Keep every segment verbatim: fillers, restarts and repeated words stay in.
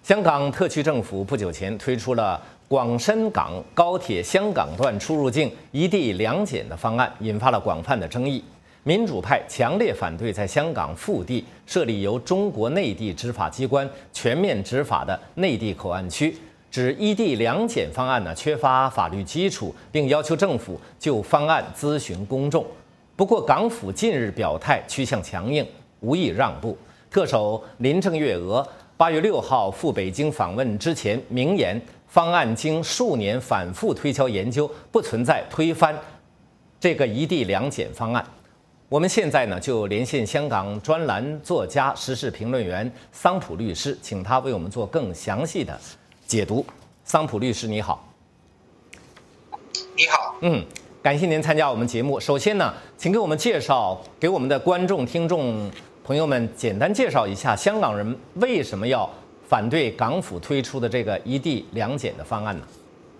香港特区政府不久前推出了广深港高铁香港段出入境一地两检的方案，引发了广泛的争议。民主派强烈反对在香港腹地设立由中国内地执法机关全面执法的内地口岸区，指一地两检方案呢缺乏法律基础，并要求政府就方案咨询公众。不过，港府近日表态趋向强硬，无意让步。特首林郑月娥八月六号赴北京访问之前明言，方案经数年反复推敲研究，不存在推翻这个一地两检方案。我们现在呢就连线香港专栏作家、时事评论员桑普律师，请他为我们做更详细的解读。桑普律师，你好。 你好。 嗯，感谢您参加我们节目。首先呢，请给我们介绍，给我们的观众、听众朋友们简单介绍一下，香港人为什么要反对港府推出的这个一地两检的方案呢？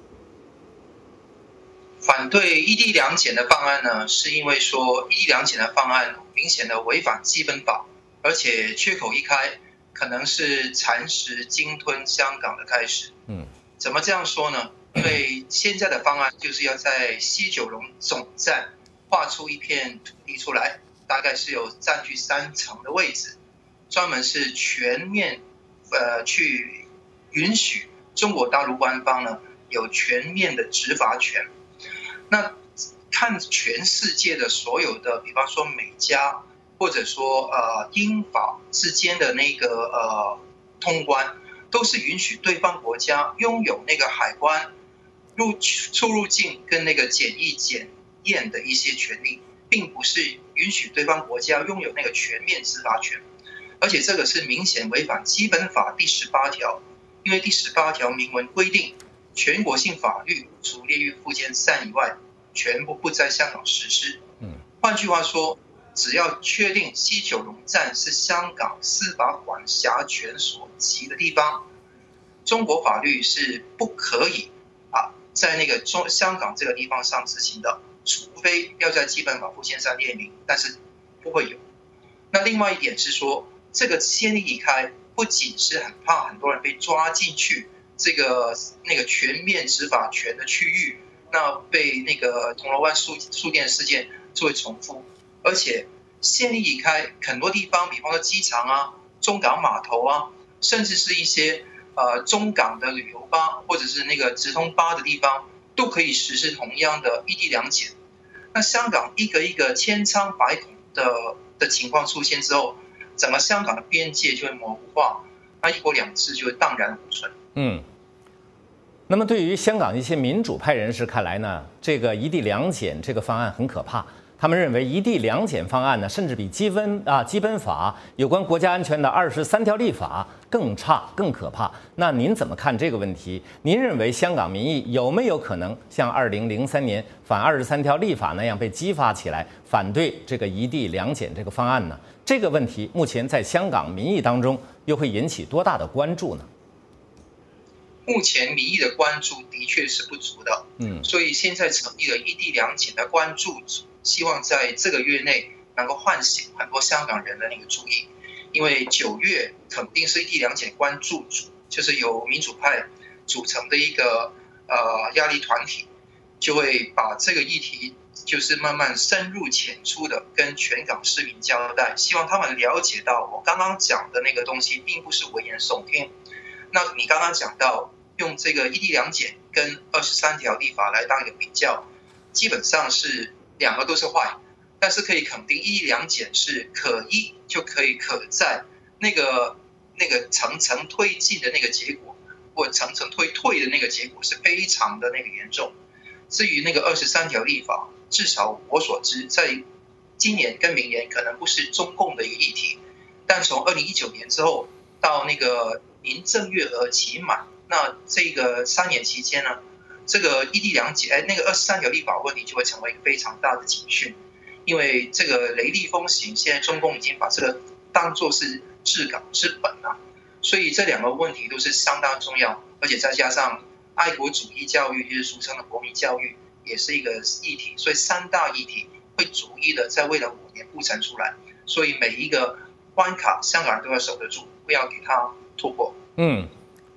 反对一地两检的方案呢，是因为说一地两检的方案明显的违反基本法，而且缺口一开，可能是蚕食鲸吞香港的开始。嗯，怎么这样说呢？因为现在的方案就是要在西九龙总站划出一片土地出来，大概是有占据三成的位置，专门是全面呃去允许中国大陆官方呢有全面的执法权。那看全世界的所有的，比方说美加或者说呃英法之间的那个呃通关，都是允许对方国家拥有那个海关入出入境跟那个检疫检验的一些权利，并不是允许对方国家拥有那个全面执法权。而且这个是明显违反基本法第十八条，因为第十八条明文规定，全国性法律除列于附件三以外，全部不在香港实施。嗯，换句话说，只要确定西九龙站是香港司法管辖权所及的地方，中国法律是不可以啊在那个中香港这个地方上执行的，除非要在基本法附件三列明，但是不会有。那另外一点是说，这个先例一开，不仅是很怕很多人被抓进去这个那个全面执法权的区域，那被那个铜锣湾书书店事件就会重复，而且先例一开，很多地方，比方说机场啊、中港码头啊，甚至是一些呃中港的旅游巴或者是那个直通巴的地方，都可以实施同样的一地两检。那香港一个一个千疮百孔的的情况出现之后，整个香港的边界就会模糊化，那一国两制就会荡然无存。 嗯。那么对于香港一些民主派人士看来呢，这个一地两检这个方案很可怕。他们认为一地两检方案呢，甚至比基本啊基本法有关国家安全的二十三条立法更差、更可怕。那您怎么看这个问题？您认为香港民意有没有可能像二零零三年反二十三条立法那样被激发起来，反对这个一地两检这个方案呢？这个问题目前在香港民意当中又会引起多大的关注呢？ 目前民意的关注的确是不足的，嗯，所以现在成立了一地两检的关注组，希望在这个月内能够唤醒很多香港人的那个注意，因为九月肯定是一地两检关注组，就是由民主派组成的一个呃压力团体，就会把这个议题就是慢慢深入浅出的跟全港市民交代，希望他们了解到我刚刚讲的那个东西并不是危言耸听。那你刚刚讲到用这个一地两检跟二十三条立法来当一个比较，基本上是两个都是坏，但是可以肯定一地两检是可一就可以可在，那个那个层层推进的那个结果，或层层推退的那个结果是非常的那个严重。至于那个二十三条立法，至少我所知，在今年跟明年可能不是中共的一个议题，但从二零一九年之后到那个林郑月娥期满，那这个三年期间呢，这个一地两检，哎，那个二十三条立法问题就会成为一个非常大的警讯，因为这个雷厉风行，现在中共已经把这个当作是治港之本了，所以这两个问题都是相当重要，而且再加上爱国主义教育，就是俗称的国民教育，也是一个议题，所以三大议题会逐一的在未来五年铺陈出来，所以每一个关卡香港人都要守得住，不要给它突破。 嗯。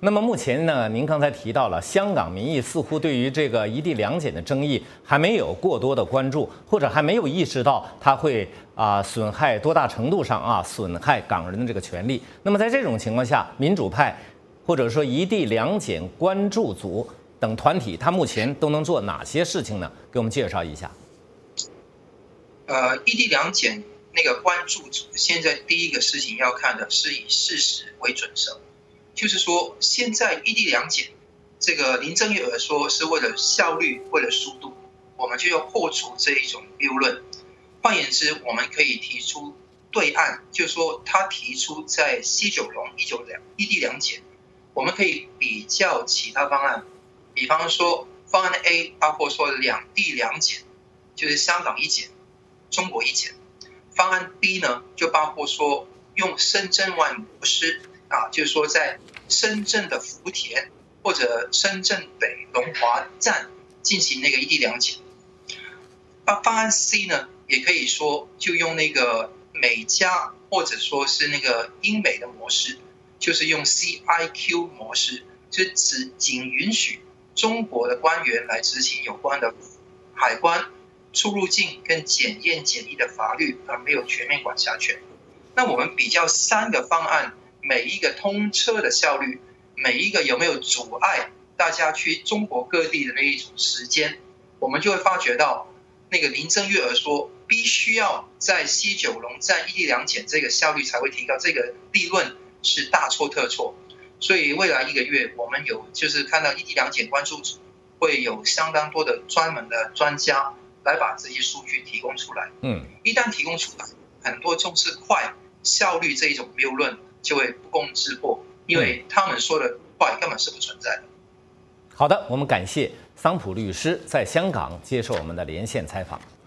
那么目前呢，您刚才提到了香港民意似乎对于这个一地两检的争议还没有过多的关注，或者还没有意识到它会啊损害多大程度上啊损害港人的这个权利。那么在这种情况下，民主派或者说一地两检关注组等团体，它目前都能做哪些事情呢？给我们介绍一下。 呃，一地两检那个关注组，现在第一个事情要看的是以事实为准绳。就是说，现在一地两检，这个林郑月娥说是为了效率，为了速度，我们就要破除这一种谬论。换言之，我们可以提出对岸，就是说他提出在西九龙一九两一地两检，我们可以比较其他方案，比方说方案 A 包括说两地两检，就是香港一检，中国一检；方案 B 呢，就包括说用深圳湾模式。啊，就是说，在深圳的福田或者深圳北龙华站进行那个一地两检。方案 C 呢，也可以说就用那个美加或者说是那个英美的模式，就是用 C I Q 模式，就只仅允许中国的官员来执行有关的海关、出入境跟检验检疫的法律，而没有全面管辖权。那我们比较三个方案。每一个通车的效率，每一个有没有阻碍大家去中国各地的那一种时间，我们就会发觉到，那个林郑月娥说，必须要在西九龙站一地两检，这个效率才会提高，这个立论是大错特错。所以未来一个月，我们有就是看到一地两检关注组会有相当多的专门的专家来把这些数据提供出来。嗯，一旦提供出来，很多重视快效率这一种谬论就会不攻自破，因为他们说的快根本是不存在的。 好的，我们感谢桑普律师在香港接受我们的连线采访。